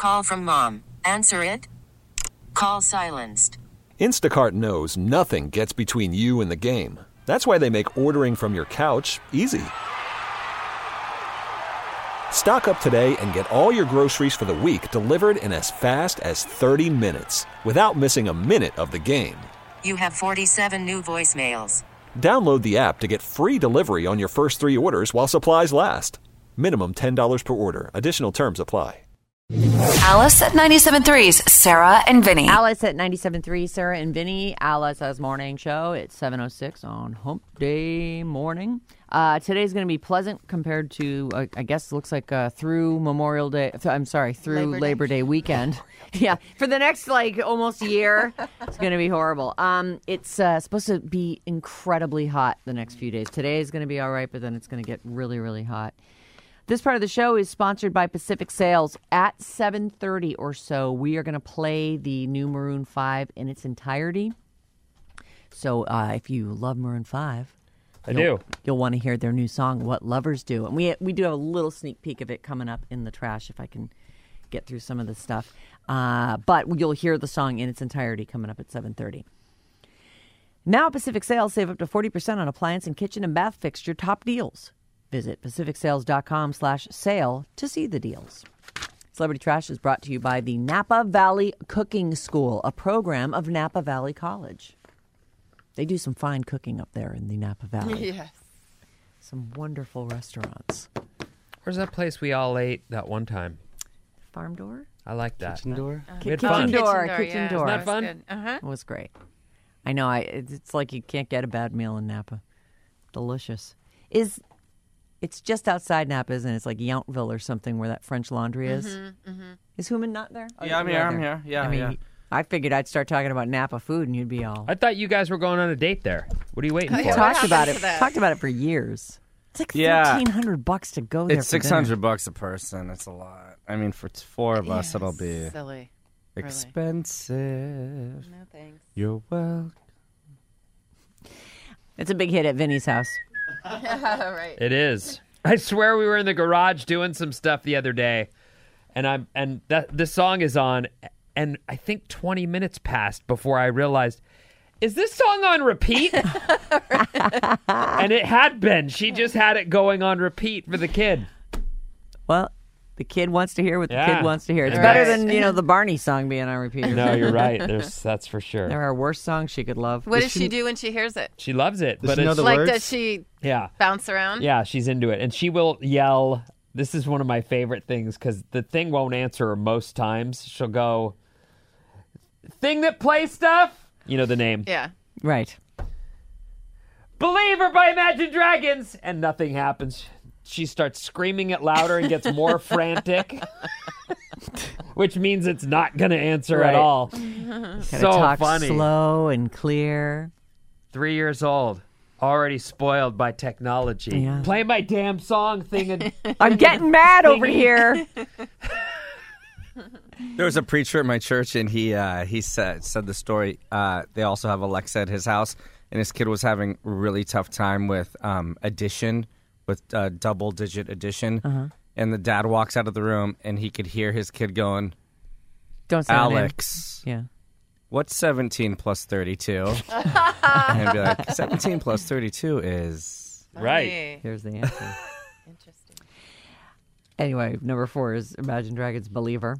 Call from mom. Answer it. Call silenced. Instacart knows nothing gets between you and the game. That's why they make ordering from your couch easy. Stock up today and get all your groceries for the week delivered in as fast as 30 minutes without missing a minute of the game. You have 47 new voicemails. Download the app to get free delivery on your first 3 orders while supplies last. Minimum $10 per order. Additional terms apply. Alice at 97.3's Sarah and Vinny. Alice at 97.3, Sarah and Vinny. Alice's morning show. It's 7:06 on Hump Day morning. Today's going to be pleasant compared to, I guess, looks like through Memorial Day. Through Labor Day weekend. Yeah, for the next almost a year, it's going to be horrible. It's supposed to be incredibly hot the next few days. Today is going to be all right, but then it's going to get really, really hot. This part of the show is sponsored by Pacific Sales. At 7:30 or so, we are going to play the new Maroon 5 in its entirety. So if you love Maroon 5, you'll want to hear their new song, What Lovers Do. And we do have a little sneak peek of it coming up in the trash if I can get through some of the stuff. But you'll hear the song in its entirety coming up at 7:30. Now at Pacific Sales, save up to 40% on appliance and kitchen and bath fixture top deals. Visit pacificsales.com/sale to see the deals. Celebrity Trash is brought to you by the Napa Valley Cooking School, a program of Napa Valley College. They do some fine cooking up there in the Napa Valley. Yes. Some wonderful restaurants. Where's that place we all ate that one time? Farm Door? I like that. Kitchen Door? We had fun. Kitchen Door. Isn't that fun? It was great. I know. It's like you can't get a bad meal in Napa. Delicious. It's just outside Napa, isn't it? It's like Yountville or something where that French Laundry is. Is Human not there? Yeah, I'm here. Yeah, I figured I'd start talking about Napa food and you'd be all... I thought you guys were going on a date there. What are you waiting for? We talked about it for years. It's like $1,300 to go there. It's $600 a person. It's a lot. I mean, for 4 of us, it'll be silly. Expensive. No thanks. You're welcome. It's a big hit at Vinny's house. Right. It is. I swear we were in the garage doing some stuff the other day, and the song is on, and I think 20 minutes passed before I realized, is this song on repeat? And it had been. She just had it going on repeat for the kid. Well, the kid wants to hear what the kid wants to hear. It's better than, the Barney song being on repeat. No, you're right. That's for sure. There are worse songs she could love. What does she do when she hears it? She loves it. Does she know the words? Does she bounce around? Yeah, she's into it. And she will yell. This is one of my favorite things because the thing won't answer her most times. She'll go, thing that plays stuff? You know the name. Yeah. Right. Believer by Imagine Dragons. And nothing happens. She starts screaming it louder and gets more frantic, which means it's not going to answer at all. So talk funny. Slow and clear. 3 years old, already spoiled by technology. Yeah. Play my damn song thing. I'm getting mad over here. There was a preacher at my church, and he said the story. They also have Alexa at his house, and his kid was having a really tough time with addition. With double-digit addition, and the dad walks out of the room, and he could hear his kid going, "Don't say Alex, what's 17 plus 32?" And he'd be like, 17 plus 32 is... Right. Here's the answer. Interesting. Anyway, number 4 is Imagine Dragons' Believer.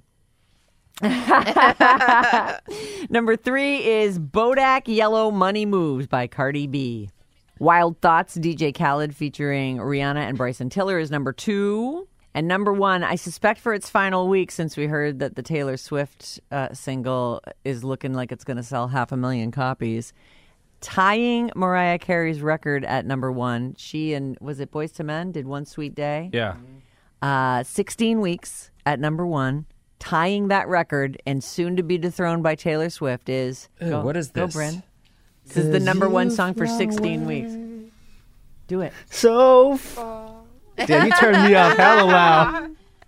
Number 3 is Bodak Yellow Money Moves by Cardi B. Wild Thoughts, DJ Khaled featuring Rihanna and Bryson Tiller is number 2. And number 1, I suspect for its final week, since we heard that the Taylor Swift single is looking like it's going to sell 500,000 copies, tying Mariah Carey's record at number 1. She and, was it Boyz II Men, did One Sweet Day? Yeah. 16 weeks at number 1, tying that record, and soon to be dethroned by Taylor Swift is... what is this? Go, Bryn. This is the number 1 song for 16 weeks. Do it. So far. Damn, you turned me off hella loud.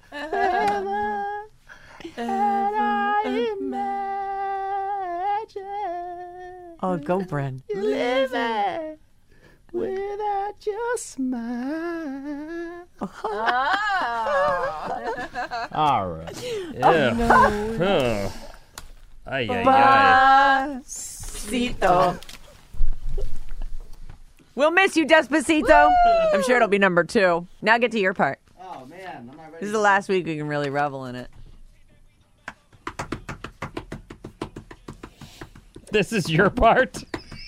Oh, go, Bren. Living without your smile. All right. Yeah. Ay, ay, ay. Despacito. We'll miss you, Despacito. I'm sure it'll be number 2. Now get to your part. Oh, man. I'm not ready. This is the last week we can really revel in it. This is your part.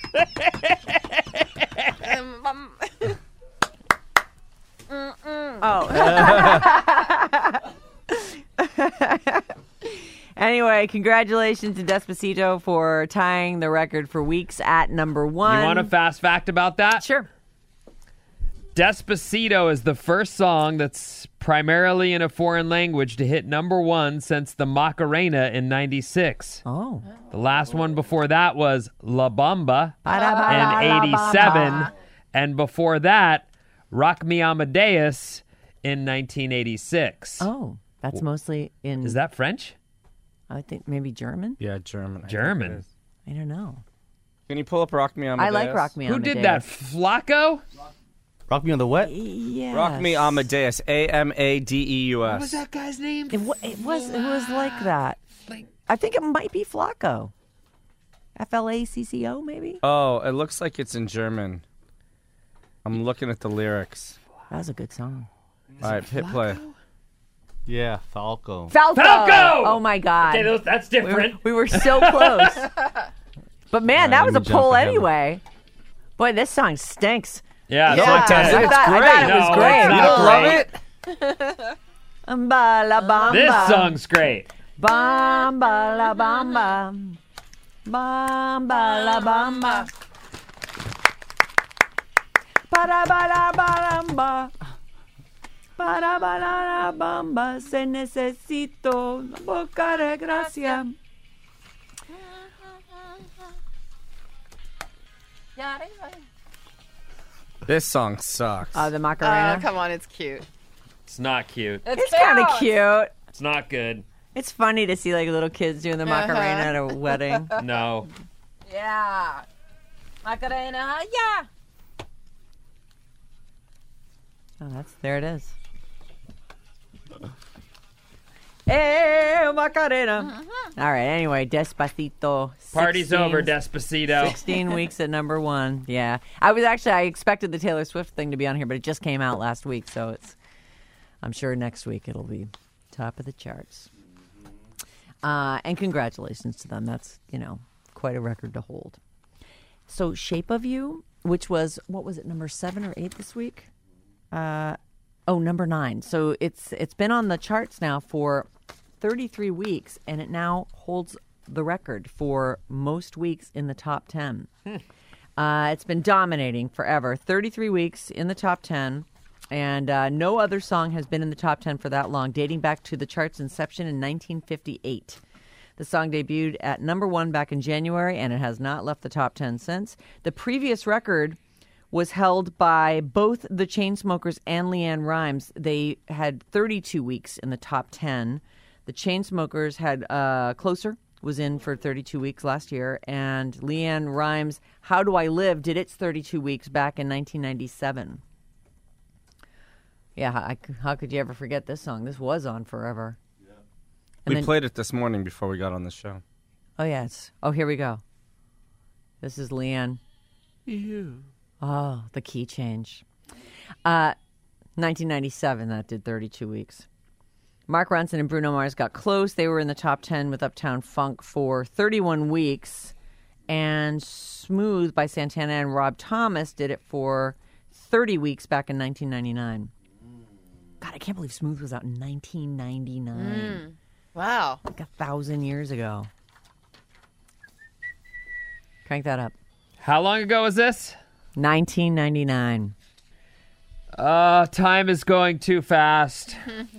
Anyway, congratulations to Despacito for tying the record for weeks at number 1. You want a fast fact about that? Sure. Despacito is the first song that's primarily in a foreign language to hit number 1 since the Macarena in 96. Oh. The last one before that was La Bamba in 87. And before that, Rock Me Amadeus in 1986. Oh, that's mostly in... Is that French? I think maybe German? Yeah, German. German. I don't know. Can you pull up Rock Me Amadeus? I like Rock Me Who Amadeus. did that? Flacco? Rock Me on the what? Yes. Rock Me Amadeus. Amadeus. What was that guy's name? It was like that. I think it might be Flacco. Flacco, maybe? Oh, it looks like it's in German. I'm looking at the lyrics. That was a good song. All right, hit play. Yeah, Falco. Falco! Oh, my God. Okay, that's different. We were so close. But, man, that was a let me jump pull ahead. anyway. Boy, this song stinks. Yeah, No, it doesn't. I It's thought it was No, great. it's You not don't love it? Bamba la bamba. This song's great. Bamba la bamba. Bamba la bamba. Para ba bamba. Para ba la bamba. Se necesito una boca de gracia. This song sucks. The Macarena. Oh, come on, it's cute. It's not cute. It's kind of cute. It's not good. It's funny to see like little kids doing the Macarena at a wedding. No. Yeah. Macarena, yeah. Oh, there it is. Hey, Macarena. All right, anyway, Despacito. Party's over, Despacito. 16 weeks at number 1. Yeah. I expected the Taylor Swift thing to be on here, but it just came out last week, so I'm sure next week it'll be top of the charts. And congratulations to them. That's, quite a record to hold. So Shape of You, which was, what was it, number 7 or 8 this week? Number 9. So it's been on the charts now for 33 weeks, and it now holds the record for most weeks in the top 10. It's been dominating forever. 33 weeks in the top 10, and no other song has been in the top 10 for that long, dating back to the chart's inception in 1958. The song debuted at number 1 back in January, and it has not left the top 10 since. The previous record was held by both the Chainsmokers and LeAnn Rimes. They had 32 weeks in the top 10. The Chainsmokers had Closer was in for 32 weeks last year, and LeAnn Rimes' How Do I Live did its 32 weeks back in 1997. Yeah, how could you ever forget this song? This was on forever. Yeah. We played it this morning before we got on the show. Oh, yes. Oh, here we go. This is LeAnn. You. Oh, the key change. 1997, that did 32 weeks. Mark Ronson and Bruno Mars got close. They were in the top 10 with Uptown Funk for 31 weeks. And Smooth by Santana and Rob Thomas did it for 30 weeks back in 1999. God, I can't believe Smooth was out in 1999. Wow. Like 1,000 years ago. Crank that up. How long ago was this? 1999. Time is going too fast.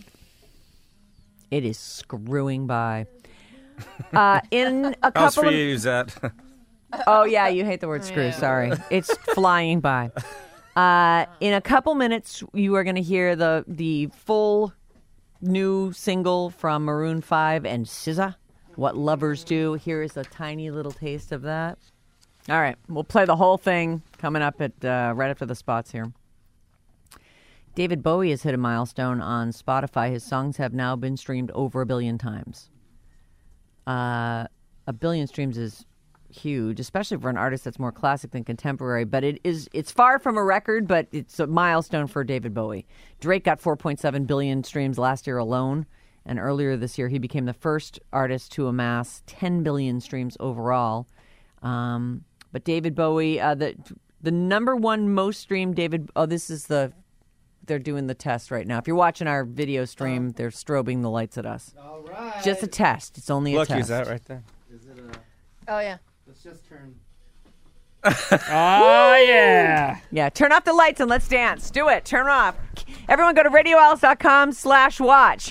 It is screwing by. In a How's couple for of... you, Zed? Oh, yeah, you hate the word screw. Sorry. It's flying by. In a couple minutes, you are going to hear the full new single from Maroon 5 and SZA, What Lovers Do. Here is a tiny little taste of that. All right, we'll play the whole thing coming up at right after the spots here. David Bowie has hit a milestone on Spotify. His songs have now been streamed over 1 billion times. 1 billion streams is huge, especially for an artist that's more classic than contemporary. But it's far from a record, but it's a milestone for David Bowie. Drake got 4.7 billion streams last year alone. And earlier this year, he became the first artist to amass 10 billion streams overall. But David Bowie, the number one most streamed they're doing the test right now. If you're watching our video stream, they're strobing the lights at us. All right. Just a test. It's only a Look, test. use that right there. Is it Oh, yeah. let's just turn. Oh, yeah. Yeah, turn off the lights and let's dance. Do it. Turn 'em off. Everyone go to radioalice.com/watch.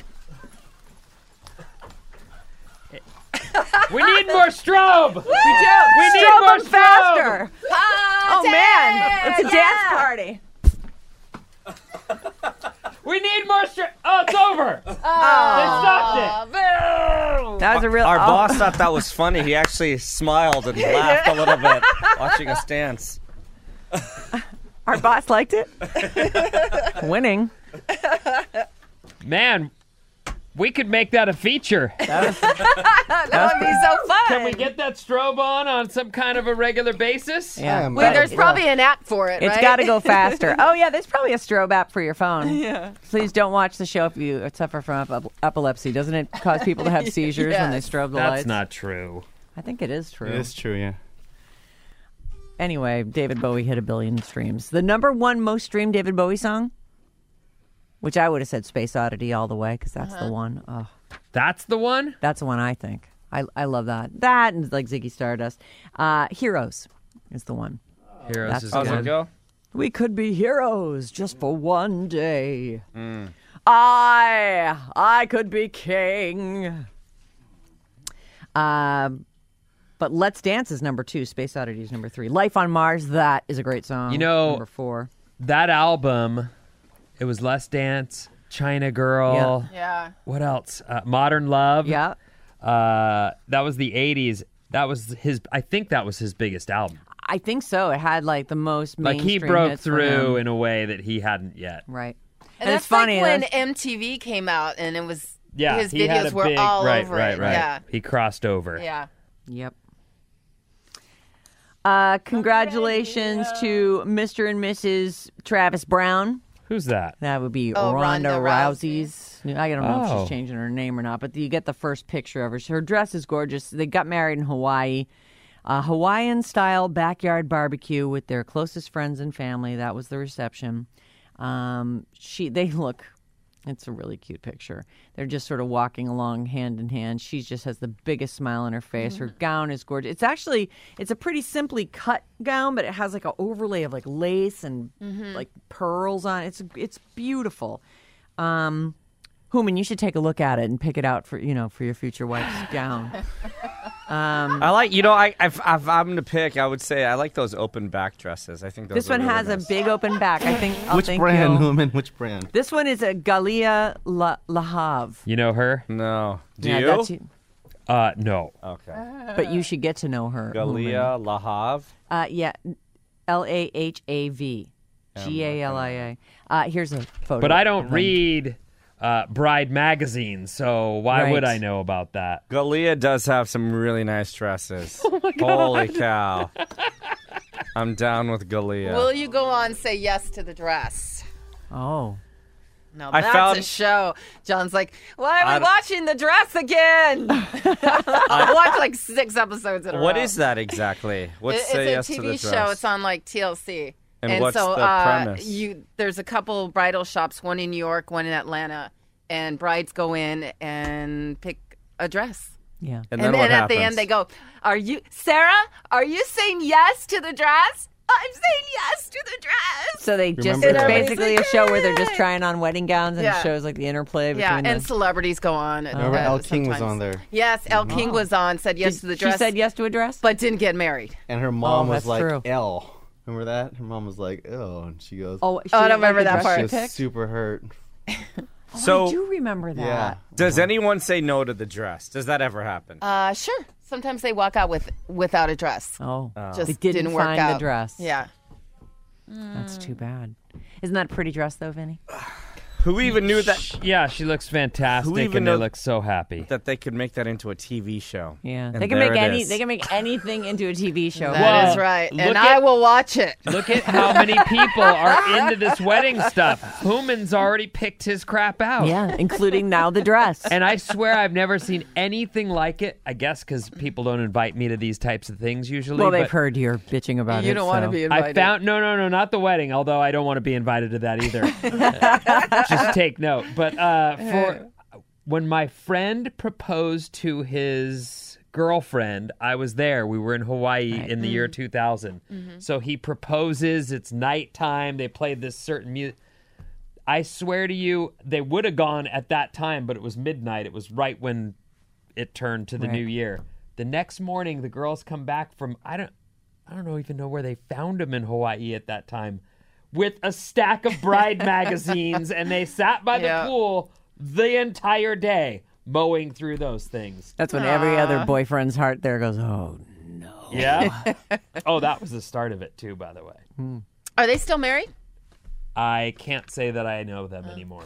We need more strobe. We do. We need Strobe more 'em faster. Oh, man. It's a dance party. We need more strobe. Oh, it's over. They stopped it. That was a real... Our oh. boss thought that was funny. He actually smiled and laughed a little bit watching us dance. Our boss liked it. Winning. Man, we could make that a feature. That would be so fun. Can we get that strobe on some kind of a regular basis? Yeah. Wait, there's probably an app for it, It's right? got to go faster. Oh, yeah, there's probably a strobe app for your phone. Yeah. Please don't watch the show if you suffer from epilepsy. Doesn't it cause people to have seizures when they strobe the lights? That's not true. I think it is true. It is true, yeah. Anyway, David Bowie hit 1 billion streams. The number one most streamed David Bowie song, which I would have said Space Oddity all the way, because that's the one. Oh, That's the one? that's the one I think. I love that. That and like Ziggy Stardust. Heroes is the one. Heroes That's is How's good. it go? We could be heroes just for one day. I could be king. But Let's Dance is number 2. Space Oddity is number 3. Life on Mars, that is a great song. You know- number 4. That album, it was Let's Dance, China Girl. Yeah. What else? Modern Love. Yeah. That was the 80s. That was I think that was his biggest album. I think so. It had like the most Like mainstream he broke hits for through him. in a way that he hadn't yet. Right. And it's that's funny. like when that's- MTV came out and it was Yeah, his he had videos a were big, all right, over right, it. right. Yeah. He crossed over. Yeah. Yep. Congratulations to Mr. and Mrs. Travis Brown. Who's that? That would be Oh, Ronda Ronda Rousey's. I don't know if Oh. she's changing her name or not, but you get the first picture of her. Her dress is gorgeous. They got married in Hawaii. Hawaiian-style backyard barbecue with their closest friends and family. That was the reception. They look... It's a really cute picture. They're just sort of walking along hand in hand. She just has the biggest smile on her face. Her gown is gorgeous. It's a pretty simply cut gown, but it has like an overlay of like lace and like pearls on it. It's beautiful. Hooman, you should take a look at it and pick it out for your future wife's gown. I like, if I'm to pick, I would say I like those open back dresses. I think those This are one really has nice. a big open back. I think. Which brand, you'll- Newman? Which brand? This one is a Galia Lahav. You know her? No. Do Yeah, you? that's No. Okay. but you should get to know her. Galia Lahav. Yeah, Lahav, Galia. Here's a photo. But I don't of them. read Bride magazine, so why Right. would I know about that? Galia does have some really nice dresses. Oh Holy cow. I'm down with Galia. Will you go on say yes to the dress? Oh, No, I that's found- a show. John's like, why are I we don't- watching the dress again? I'll watch like 6 episodes in a row. What is that exactly? What's It's Say a Yes to the TV Dress? show. It's on like TLC. And what's so, the premise? There's a couple bridal shops, one in New York, one in Atlanta, and brides go in and pick a dress. yeah. And And then what at happens? the end they go, Sarah, are you saying yes to the dress? I'm saying yes to the dress. So they just, Remember it's that? basically a show where they're just trying on wedding gowns and Yeah. it shows like the interplay between Yeah, and the... celebrities go on. Remember Elle King was on there, Yes, Elle King was on, said yes to the dress, She said yes to a dress? but didn't get married. and her mom was that's like true. Elle. Remember that? Her mom was like, "Oh," and she goes, Oh, she I didn't don't remember like the that dress part. she she was picked? super hurt." I do remember that. Yeah. Does anyone say no to the dress? Does that ever happen? Sure. Sometimes they walk out without a dress. Oh, Just they didn't work find out. the dress. Yeah. That's too bad. Isn't that a pretty dress, though, Vinny? Who even knew that Yeah, she looks fantastic, Who even and they know- look so happy. that they could make that into a TV show? Yeah, And they can there make it is. They can make anything into a TV show. That is Well, right. look And at- I will watch it. Look at how many people are into this wedding stuff. Human's already picked his crap out. Yeah, including now the dress. And I swear I've never seen anything like it. I guess because people don't invite me to these types of things usually. Well, they've but heard you're bitching about it. You don't want to so. be I invited. found no, not the wedding. Although I don't want to be invited to that either. Just take note. But for when my friend proposed to his girlfriend, I was there. We were in Hawaii in the year 2000. So he proposes. It's nighttime. They played this certain music. I swear to you, they would have gone at that time, but it was midnight. It was right when it turned to the Right. new year. The next morning, the girls come back from I don't even know where they found him in Hawaii at that time, with a stack of bride magazines, and they sat by the Yeah. pool the entire day mowing through those things. That's when every other boyfriend's heart there goes, oh, no. Yeah. Oh, that was the start of it too, by the way. Are they still married? I can't say that I know them anymore.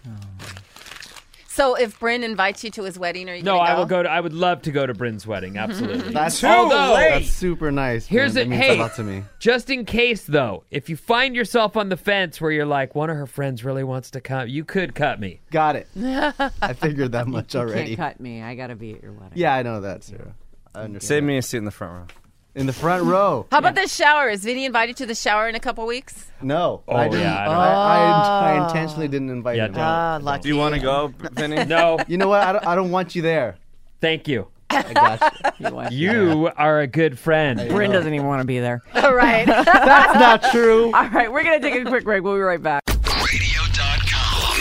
So if Bryn invites you to his wedding, are you No, gonna I go? will go to. I would love to go to Bryn's wedding. Absolutely. That's Although- That's super nice. Here's man. it. That means Hey, a lot to me. just in case though, if you find yourself on the fence where you're like, one of her friends really wants to come, you could cut me. Got it. I figured that much You already. can't cut me. I got to be at your wedding. Yeah, I know that, Sarah. I understand. Save me a seat in the front row. In the front row. How about the shower? Is Vinny invited to the shower in a couple weeks? No. Oh, I didn't. yeah, I don't- I intentionally didn't invite Yeah, him. don't. Lucky. Do you want to go, Vinny? No, You know what? I don't want you there. thank you. I got you. You are a good friend. Bryn doesn't even want to be there. All right. That's not true. All right, we're going to take a quick break. We'll be right back. Radio.com.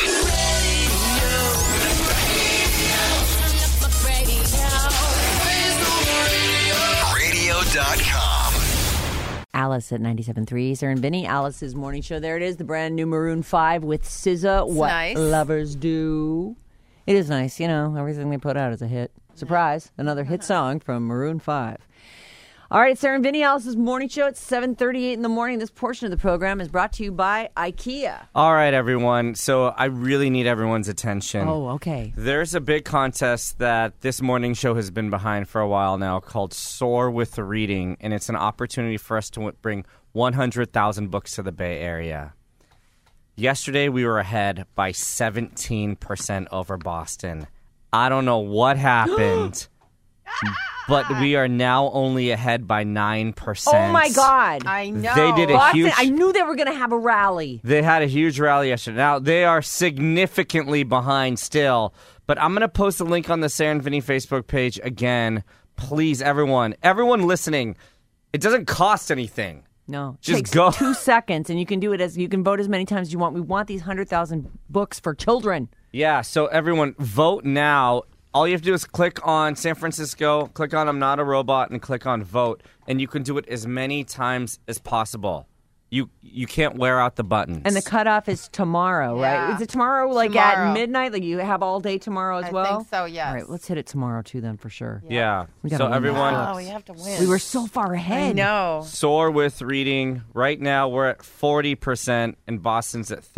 Radio.com. Alice at 97.3. Sarah and Vinny, Alice's morning show. There it is, the brand new Maroon 5 with SZA. What nice. lovers do. It is nice, you know, everything they put out is a hit. Surprise, another hit song from Maroon 5. All right, Sarah and Vinny, Alice's morning show. It's 7:38 in the morning. This portion of the program is brought to you by IKEA. All right, everyone. So I really need everyone's attention. Oh, okay. There's a big contest that this morning show has been behind for a while now called Soar with Reading, and it's an opportunity for us to bring 100,000 books to the Bay Area. Yesterday, we were ahead by 17% over Boston. I don't know what happened, but we are now only ahead by 9%. Oh, my God. I know. They did a Boston, huge... I knew they were going to have a rally. They had a huge rally yesterday. Now, they are significantly behind still, but I'm going to post a link on the Sarah and Vinny Facebook page again. Please, everyone listening, it doesn't cost anything. No, Just takes go. 2 seconds, and you can do it as you can vote as many times as you want. We want these 100,000 books for children. Yeah, so everyone, vote now. All you have to do is click on San Francisco, click on I'm Not a Robot, and click on Vote, and you can do it as many times as possible. You can't wear out the buttons. And the cutoff is tomorrow, right? Yeah. Is it tomorrow, like Tomorrow. at midnight? Like you have all day tomorrow as I well? think so, yes. All right, let's hit it tomorrow too, then for sure. Yeah. We gotta So win everyone, this. Oh, we have to win. We were so far ahead. I know. Soar with Reading. Right now, we're at 40%, and Boston's at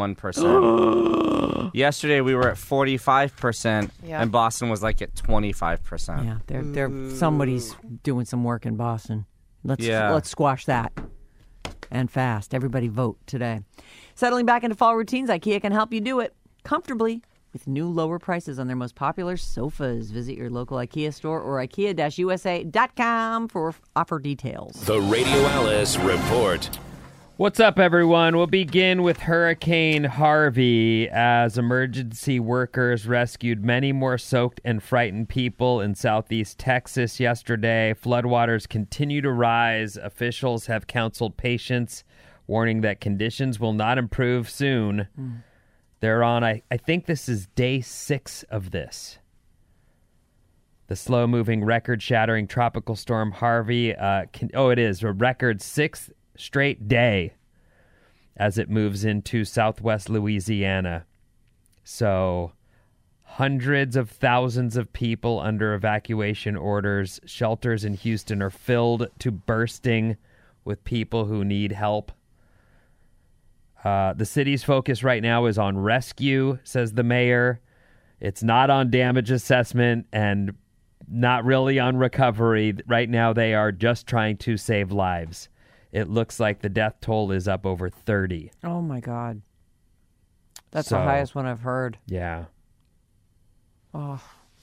31%. Yesterday, we were at 45%, Yeah. and Boston was like at 25%. Yeah, they're somebody's doing some work in Boston. Let's squash that. And fast. Everybody vote today. Settling back into fall routines, IKEA can help you do it comfortably with new lower prices on their most popular sofas. Visit your local IKEA store or IKEA-USA.com for offer details. The Radio Alice Report. What's up, everyone? We'll begin with Hurricane Harvey as emergency workers rescued many more soaked and frightened people in southeast Texas yesterday. Floodwaters continue to rise. Officials have counseled patients, warning that conditions will not improve soon. They're on, I think this is day 6 of this. The slow-moving, record-shattering tropical storm Harvey, it is a record 6th straight day as it moves into southwest Louisiana. So hundreds of thousands of people under evacuation orders. Shelters in Houston are filled to bursting with people who need help. The city's focus right now is on rescue, says the mayor. It's not on damage assessment and not really on recovery. Right now, they are just trying to save lives. It looks like the death toll is up over 30. Oh, my God. That's So- the highest one I've heard. Yeah. Oh,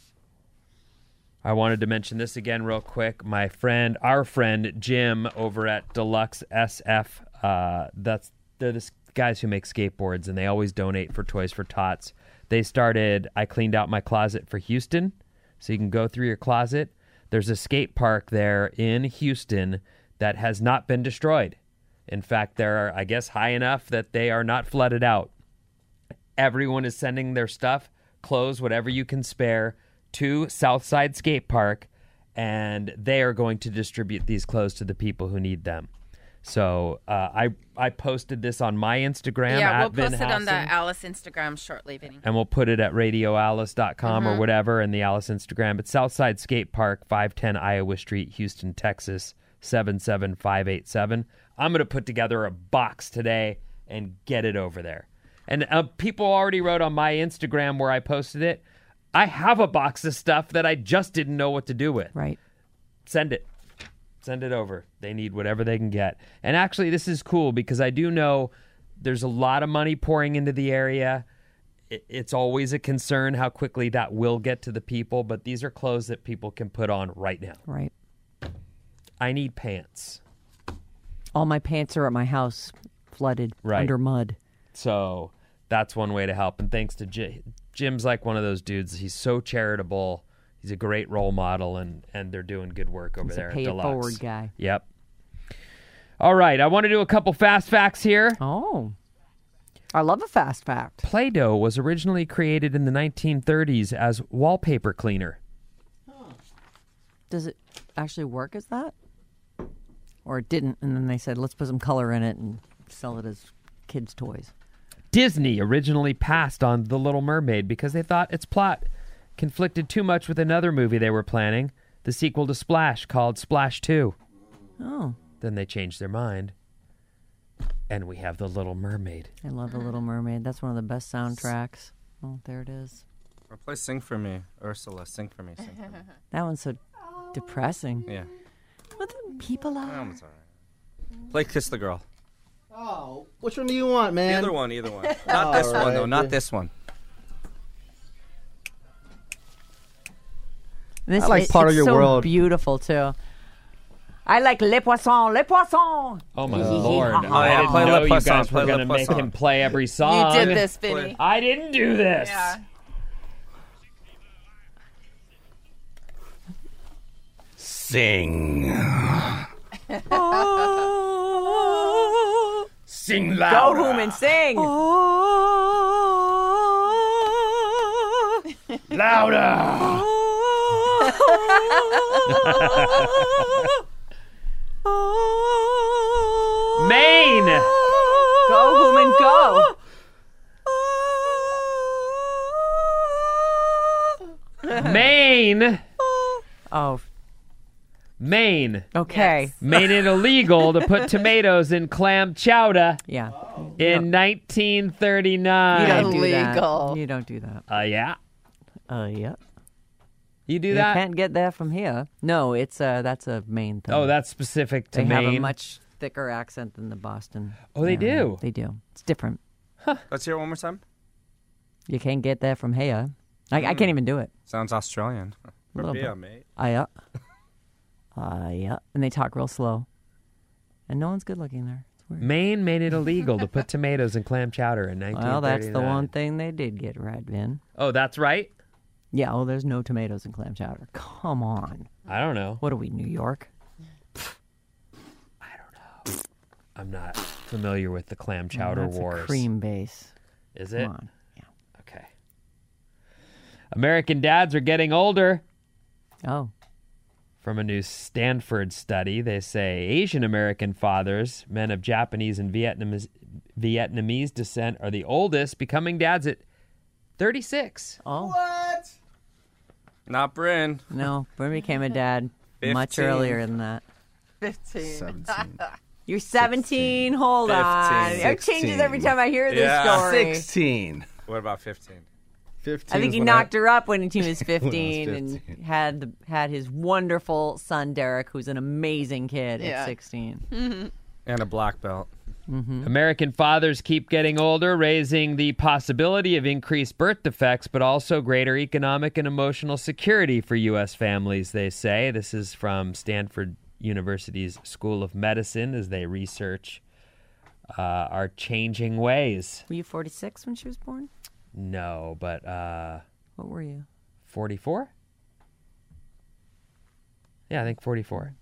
I wanted to mention this again real quick. Our friend Jim over at Deluxe SF, they're the guys who make skateboards, and they always donate for Toys for Tots. They started I Cleaned Out My Closet for Houston, so you can go through your closet. There's a skate park there in Houston that has not been destroyed. In fact, they're, I guess, high enough that they are not flooded out. Everyone is sending their stuff, clothes, whatever you can spare, to Southside Skate Park, and they are going to distribute these clothes to the people who need them. So I posted this on my Instagram. Yeah, at we'll Vin post it on the Hassan, Alice Instagram shortly, Vinny. and we'll put it at radioalice.com or whatever in the Alice Instagram. It's Southside Skate Park, 510 Iowa Street, Houston, Texas, 77587. I'm going to put together a box today and get it over there. And people already wrote on my Instagram where I posted it, I have a box of stuff that I just didn't know what to do with. right. Send it. Send it over. They need whatever they can get. And actually, this is cool because I do know there's a lot of money pouring into the area. It's always a concern how quickly that will get to the people, but these are clothes that people can put on right now. Right. I need pants. All my pants are at my house, flooded Right. under mud. So that's one way to help. And thanks to Jim's like one of those dudes. He's so charitable. He's a great role model, and they're doing good work over He's there a at pay it Deluxe. forward guy. Yep. All right. I want to do a couple fast facts here. Oh, I love a fast fact. Play-Doh was originally created in the 1930s as wallpaper cleaner. Does it actually work as that? Or it didn't, and then they said, let's put some color in it and sell it as kids' toys. Disney originally passed on The Little Mermaid because they thought its plot conflicted too much with another movie they were planning, the sequel to Splash called Splash 2. Oh, Then they changed their mind, and we have The Little Mermaid. I love The Little Mermaid. That's one of the best soundtracks. Oh, there it is. Or play Sing For Me. Ursula, Sing For Me, Sing For Me. That one's so depressing. Yeah. What the people are. That one's all right. Play Kiss the Girl. Oh, which one do you want, man? Either one. Not this one, though. Not this one. This I like Part of it's Your so World. beautiful too. I like Les Poissons, Les Poissons. Oh, my Lord. Oh, I yeah, didn't play know Le you Poisson, guys were play going Le to make Poisson. him play every song. You did this, Vinny. I didn't do this. Yeah. Sing. Sing Go loud. home and sing. Louder. Maine. Go home and go. Maine. Oh, Maine. okay. Yes. Made it illegal to put tomatoes in clam chowder Yeah. in 1939. You don't do Illegal. that. You don't do that. Yeah. Yeah. You do You that? can't get that from here. No, it's that's a Maine thing. Oh, that's specific to they have Maine. a much thicker accent than the Boston. Oh, they area. do? They do. It's different. Let's hear it one more time. You can't get that from here. I can't even do it. Sounds Australian. A little Yeah, bit. mate. Yeah. Yeah. And they talk real slow. And no one's good looking there. It's weird. Maine made it illegal to put tomatoes in clam chowder in 1939. Well, that's the one thing they did get right, Vin. Oh, that's right? Yeah, oh, there's no tomatoes in clam chowder. Come on. I don't know. What are we, New York? I'm not familiar with the clam chowder That's wars. a cream base. Is it? Come on. Yeah. Okay. American dads are getting older. Oh. From a new Stanford study, they say Asian American fathers, men of Japanese and Vietnamese descent, are the oldest, becoming dads at 36. Oh. What? Not Bryn. No, Bryn became a dad much 15. earlier than that. 15. 17. You're 17. Hold 15, on. It changes every time I hear this Yeah. story. 16. What about 15? 15. I think he is when knocked her up when he was 15, 15. and had his wonderful son Derek, who's an amazing kid Yeah. at 16. And a black belt. American fathers keep getting older, raising the possibility of increased birth defects, but also greater economic and emotional security for U.S. families, they say. This is from Stanford University's School of Medicine as they research our changing ways. Were you 46 when she was born? No, but What were you? 44? Yeah, I think 44.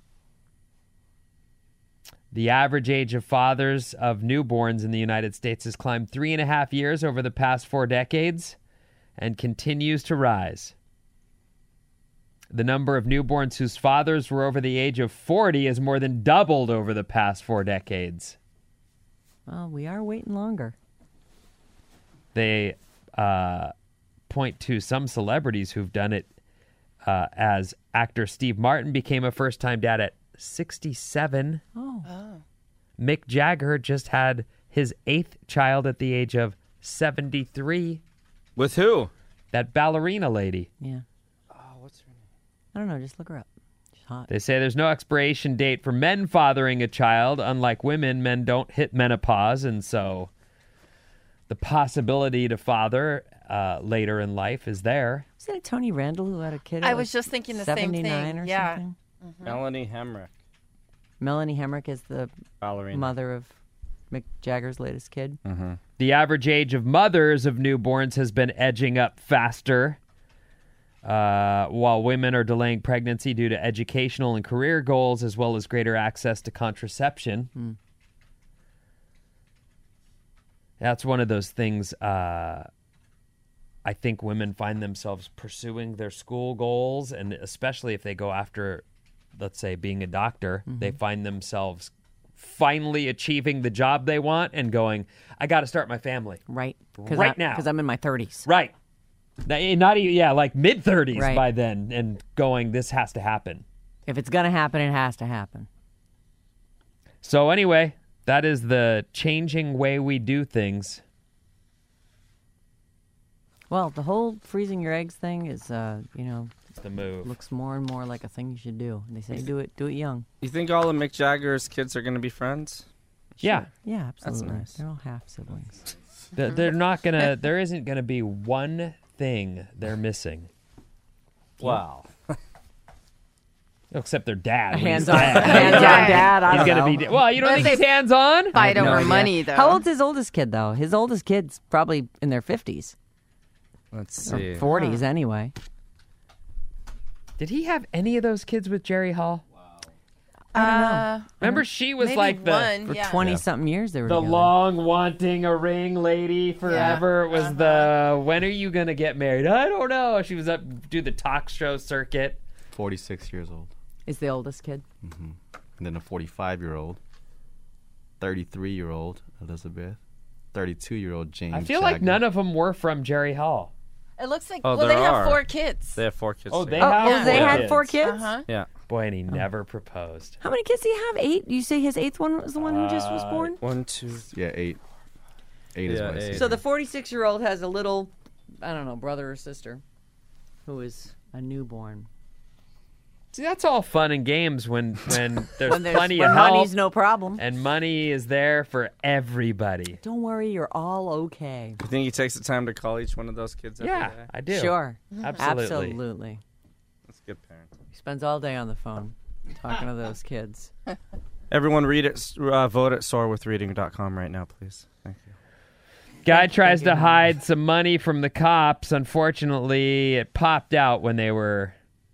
The average age of fathers of newborns in the United States has climbed 3.5 years over the past 4 decades and continues to rise. The number of newborns whose fathers were over the age of 40 has more than doubled over the past 4 decades. Well, we are waiting longer. They point to some celebrities who've done it, as actor Steve Martin became a first-time dad at 67. Oh. Mick Jagger just had his 8th child at the age of 73. With who? That ballerina lady. Yeah. Oh, what's her name? I don't know. Just look her up. She's hot. They say there's no expiration date for men fathering a child. Unlike women, men don't hit menopause, and so the possibility to father later in life is there. Wasn't it Tony Randall who had a kid? I at, was like, just thinking the same 79 thing. or Yeah. something? Melanie Hemrick. Melanie Hemrick is the Ballerina. mother of Mick Jagger's latest kid. The average age of mothers of newborns has been edging up faster, while women are delaying pregnancy due to educational and career goals, as well as greater access to contraception. That's one of those things I think women find themselves pursuing their school goals, and especially if they go after, let's say, being a doctor, they find themselves finally achieving the job they want and going, I got to start my family. Right. Right now. Because I'm in my 30s. Right. Not even, yeah, like mid-30s Right. by then, and going, this has to happen. If it's going to happen, it has to happen. So anyway, that is the changing way we do things. Well, the whole freezing your eggs thing is, It's the move. looks more and more like a thing you should do. And they say do it young. You think all of Mick Jagger's kids are going to be friends? Yeah. Yeah, absolutely. nice. They're all half siblings. They're not going to, there isn't going to be one thing they're missing. Wow. Except their dad. when he's Hands-on dead. dad. I He's don't going know. to be, well, you don't But think they he's hands-on? Fight no over idea. money, though. How old's his oldest kid, though? His oldest kid's probably in their 50s. Let's Or see. 40s, anyway. Did he have any of those kids with Jerry Hall? I don't know. Remember she was maybe like the... one, For yeah. 20-something years, they were The together. long wanting a ring lady forever was the, when are you going to get married? I don't know. She was up, do the talk show circuit. 46 years old. Is the oldest kid. And then a 45-year-old, 33-year-old Elizabeth, 32-year-old James I feel like Jagger. none of them were from Jerry Hall. It looks like, Oh, well, there they have are. 4 kids. They have 4 kids. Oh, they together. have they four had kids. 4 kids? Uh-huh. Yeah. Boy, and he never proposed. How many kids do you have? 8? You say his 8th one was the one who just was born? 1, 2. Yeah, 8. 8 is Yeah, what I see. 8. So the 46-year-old has a little, I don't know, brother or sister who is a newborn. See, that's all fun and games when there's When plenty when of help money's no problem. and money is there for everybody. Don't worry, you're all okay. You think he takes the time to call each one of those kids every Yeah, day? I do. Sure. Absolutely. Absolutely. That's good parenting. He spends all day on the phone talking to those kids. Everyone vote at soarwithreading.com right now, please. Thank you. Guy tries you, to honey. hide some money from the cops. Unfortunately, it popped out when they were...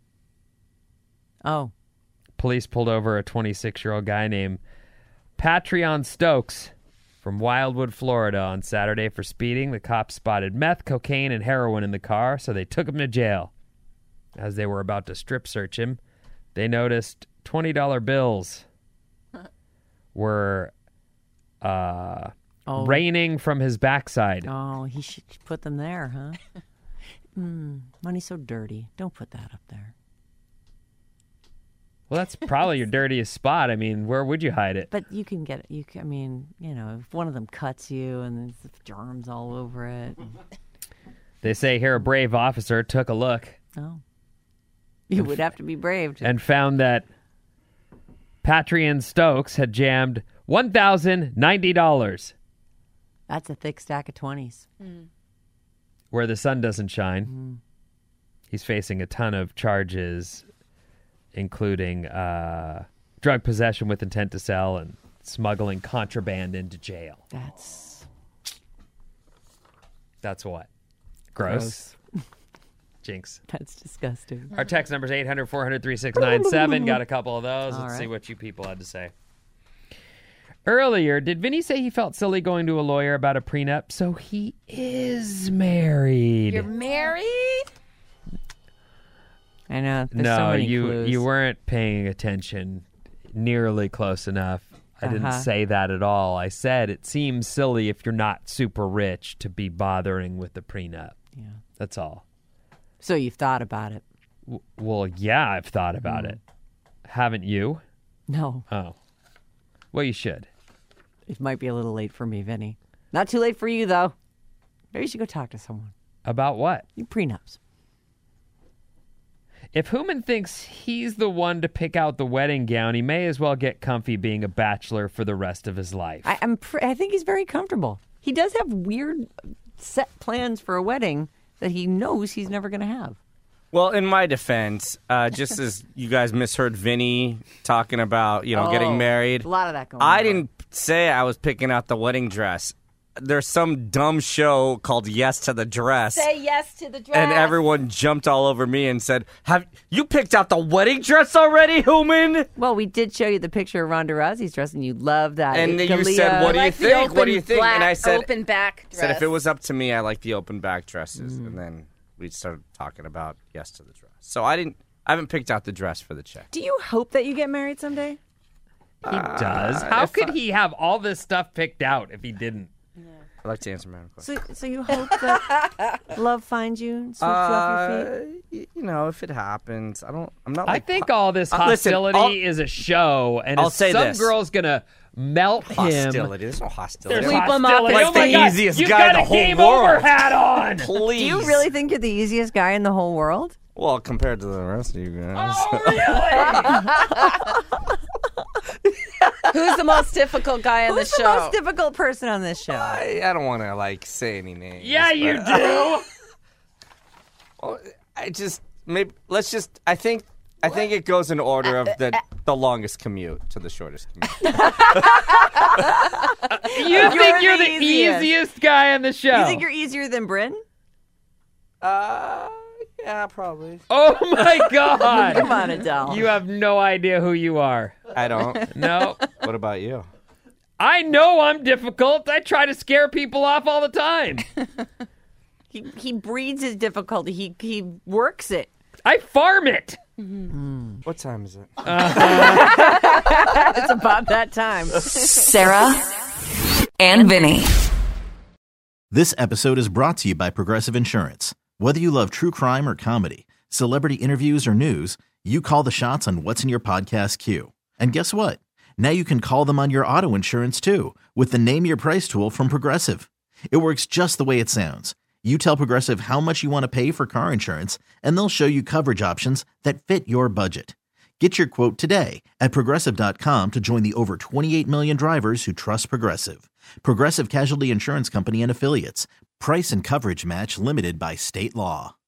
Oh, Police pulled over a 26-year-old guy named Patreon Stokes from Wildwood, Florida on Saturday for speeding. The cops spotted meth, cocaine, and heroin in the car, so they took him to jail. As they were about to strip search him, they noticed $20 bills were raining from his backside. oh, he should put them there, huh? Money's so dirty. Don't put that up there. Well, that's probably your dirtiest spot. I mean, where would you hide it? But you can get it. I mean, if one of them cuts you and there's germs all over it. They say here a brave officer took a look. Oh. You would have to be brave. And found that Patrian Stokes had jammed $1,090. That's a thick stack of 20s. Where the sun doesn't shine. He's facing a ton of charges, including drug possession with intent to sell and smuggling contraband into jail. That's what? Gross. Jinx. That's disgusting. Our text number is 800-400-3697. Got a couple of those. All Let's right. see what you people had to say. Earlier, did Vinny say he felt silly going to a lawyer about a prenup? So he is married. You're married? I know. There's No, so many you clues. you weren't paying attention nearly close enough. I didn't Uh-huh. say that at all. I said it seems silly if you're not super rich to be bothering with the prenup. Yeah. That's all. So you've thought about it? Well, yeah, I've thought about it. Haven't you? No. Oh. Well, you should. It might be a little late for me, Vinny. Not too late for you, though. Maybe you should go talk to someone. About what? You prenups. If Hooman thinks he's the one to pick out the wedding gown, he may as well get comfy being a bachelor for the rest of his life. I think he's very comfortable. He does have weird set plans for a wedding that he knows he's never going to have. Well, in my defense, just as you guys misheard Vinny talking about, getting married. A lot of that going I on. didn't say I was picking out the wedding dress. There's some dumb show called Yes to the Dress. Say yes to the dress. And everyone jumped all over me and said, "Have you picked out the wedding dress already, Hooman?" Well, we did show you the picture of Ronda Rousey's dress, and you loved that. And then you said, "What do you think? What do you think?" And I said, open back dress. said if it was up to me, I like the open back dresses. And then we started talking about Yes to the Dress. So I haven't picked out the dress for the chick. Do you hope that you get married someday? He does. How could he have all this stuff picked out if he didn't? I like to answer my own question. So you hope that love finds you, and sweeps off your feet? If it happens, I'm not. I Like, think all this listen, hostility is a show, and I'll if say some this. girl's gonna melt hostility. him. There's no hostility. There's Sweep him up hostility. and Oh my the God, easiest you've guy in got the a whole game world. over hat on. Please. Do you really think you're the easiest guy in the whole world? Well, compared to the rest of you guys. Oh, really? Who's the most difficult guy on Who's the the show? most difficult person on this show? I don't want to say any names. Yeah, you but- do. Well, I think it goes in order of the longest commute to the shortest commute. You think you're the the easiest. easiest guy on the show? You think you're easier than Bryn? Yeah, probably. Oh my God! Come on, Adele. You have no idea who you are. I don't. No. What about you? I know I'm difficult. I try to scare people off all the time. He breeds his difficulty. He works it. I farm it. What time is it? It's about that time. Sarah and Vinny. This episode is brought to you by Progressive Insurance. Whether you love true crime or comedy, celebrity interviews or news, you call the shots on what's in your podcast queue. And guess what? Now you can call them on your auto insurance too with the Name Your Price tool from Progressive. It works just the way it sounds. You tell Progressive how much you want to pay for car insurance, and they'll show you coverage options that fit your budget. Get your quote today at Progressive.com to join the over 28 million drivers who trust Progressive. Progressive Casualty Insurance Company and Affiliates. Price and coverage match limited by state law.